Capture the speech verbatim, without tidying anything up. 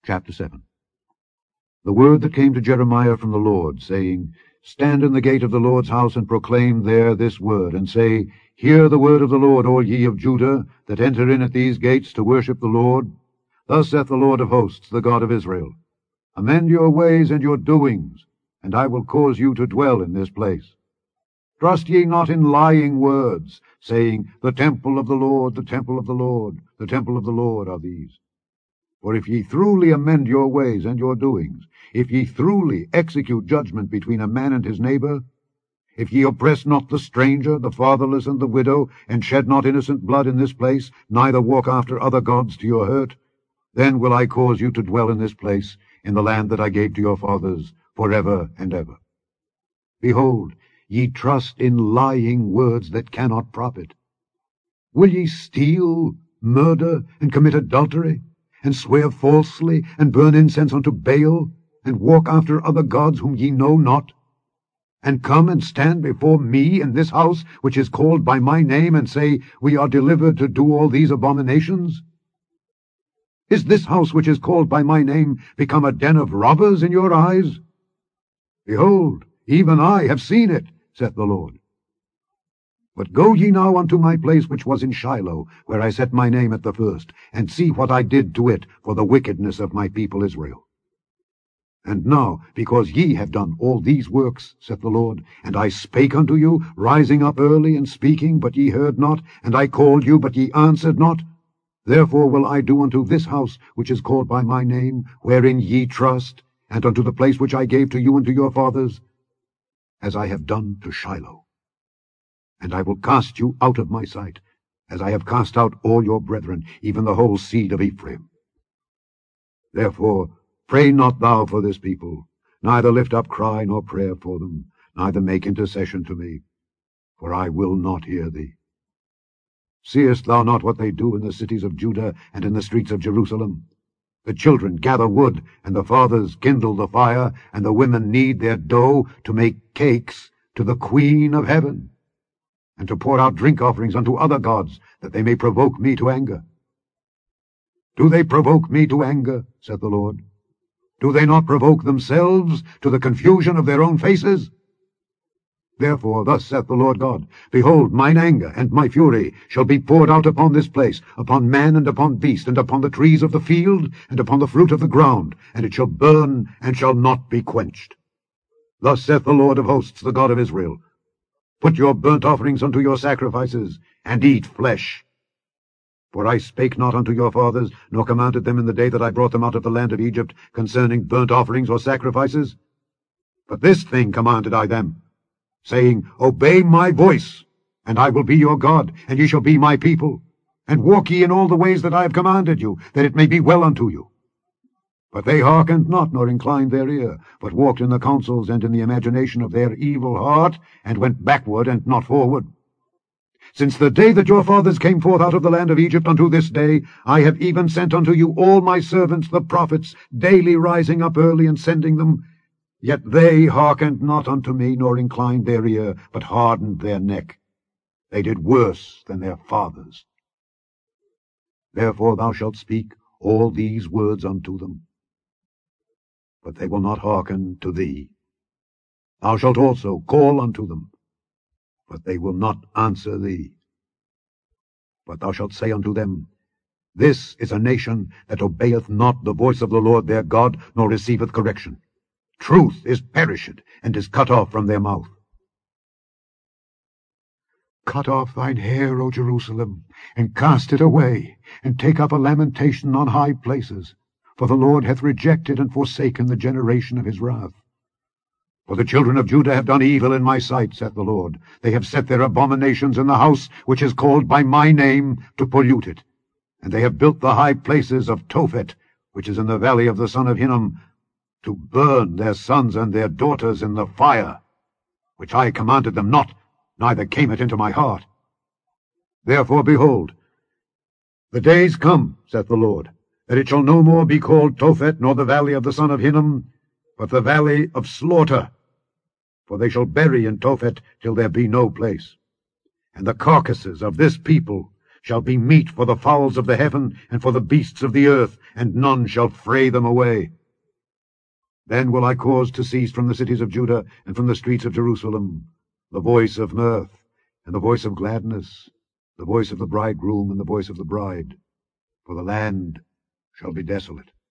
Chapter seven. The word that came to Jeremiah from the Lord, saying, Stand in the gate of the Lord's house, and proclaim there this word, and say, Hear the word of the Lord, all ye of Judah, that enter in at these gates to worship the Lord. Thus saith the Lord of hosts, the God of Israel, Amend your ways and your doings, and I will cause you to dwell in this place. Trust ye not in lying words, saying, The temple of the Lord, the temple of the Lord, the temple of the Lord are these. For if ye truly amend your ways and your doings, if ye truly execute judgment between a man and his neighbor, if ye oppress not the stranger, the fatherless, and the widow, and shed not innocent blood in this place, neither walk after other gods to your hurt, then will I cause you to dwell in this place, in the land that I gave to your fathers, forever and ever. Behold, ye trust in lying words that cannot profit. Will ye steal, murder, and commit adultery, and swear falsely, and burn incense unto Baal, and walk after other gods whom ye know not, and come and stand before me in this house which is called by my name, and say, We are delivered to do all these abominations? Is this house which is called by my name become a den of robbers in your eyes? Behold, even I have seen it, saith the Lord. But go ye now unto my place which was in Shiloh, where I set my name at the first, and see what I did to it for the wickedness of my people Israel. And now, because ye have done all these works, saith the Lord, and I spake unto you, rising up early and speaking, but ye heard not, and I called you, but ye answered not, therefore will I do unto this house which is called by my name, wherein ye trust, and unto the place which I gave to you and to your fathers, as I have done to Shiloh. And I will cast you out of my sight, as I have cast out all your brethren, even the whole seed of Ephraim. Therefore pray not thou for this people, neither lift up cry nor prayer for them, neither make intercession to me, for I will not hear thee. Seest thou not what they do in the cities of Judah and in the streets of Jerusalem? The children gather wood, and the fathers kindle the fire, and the women knead their dough to make cakes to the Queen of heaven, and to pour out drink offerings unto other gods, that they may provoke me to anger. Do they provoke me to anger, saith the Lord? Do they not provoke themselves to the confusion of their own faces? Therefore thus saith the Lord God, Behold, mine anger and my fury shall be poured out upon this place, upon man and upon beast, and upon the trees of the field, and upon the fruit of the ground, and it shall burn, and shall not be quenched. Thus saith the Lord of hosts, the God of Israel, Put your burnt offerings unto your sacrifices, and eat flesh. For I spake not unto your fathers, nor commanded them in the day that I brought them out of the land of Egypt, concerning burnt offerings or sacrifices. But this thing commanded I them, saying, Obey my voice, and I will be your God, and ye shall be my people. And walk ye in all the ways that I have commanded you, that it may be well unto you. But they hearkened not, nor inclined their ear, but walked in the counsels and in the imagination of their evil heart, and went backward and not forward. Since the day that your fathers came forth out of the land of Egypt unto this day, I have even sent unto you all my servants the prophets, daily rising up early and sending them. Yet they hearkened not unto me, nor inclined their ear, but hardened their neck. They did worse than their fathers. Therefore thou shalt speak all these words unto them, but they will not hearken to thee. Thou shalt also call unto them, but they will not answer thee. But thou shalt say unto them, This is a nation that obeyeth not the voice of the Lord their God, nor receiveth correction. Truth is perished, and is cut off from their mouth. Cut off thine hair, O Jerusalem, and cast it away, and take up a lamentation on high places, for the Lord hath rejected and forsaken the generation of his wrath. For the children of Judah have done evil in my sight, saith the Lord. They have set their abominations in the house which is called by my name, to pollute it. And they have built the high places of Tophet, which is in the valley of the son of Hinnom, to burn their sons and their daughters in the fire, which I commanded them not, neither came it into my heart. Therefore, behold, the days come, saith the Lord, that it shall no more be called Tophet, nor the valley of the son of Hinnom, but the valley of slaughter. For they shall bury in Tophet till there be no place. And the carcasses of this people shall be meat for the fowls of the heaven and for the beasts of the earth, and none shall fray them away. Then will I cause to cease from the cities of Judah and from the streets of Jerusalem the voice of mirth and the voice of gladness, the voice of the bridegroom and the voice of the bride, for the land shall be desolate.